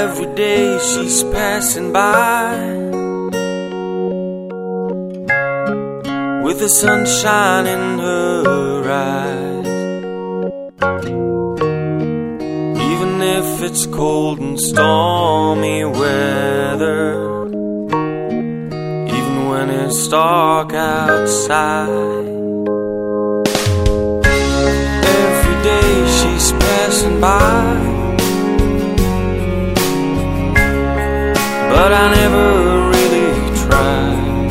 Every day she's passing by with the sunshine in her eyes. Even if it's cold and stormy weather, even when it's dark outside, every day she's passing by, but I never really tried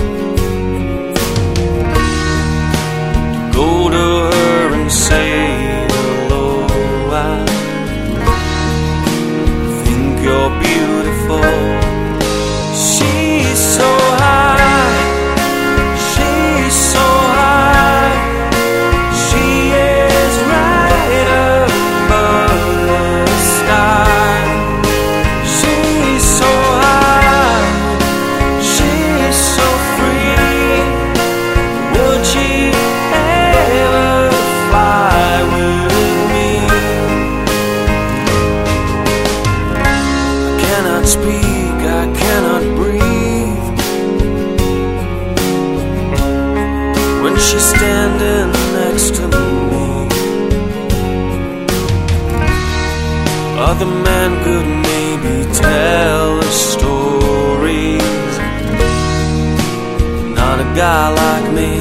to go to her and say hello. I think you're beautiful. She's so high, she's so high, she is right above the sky. She's so high, she's so free. Would she ever fly with me? I cannot speak, I cannot breathe when she's standing next to me. Other men could maybe tell her stories, not a guy like me.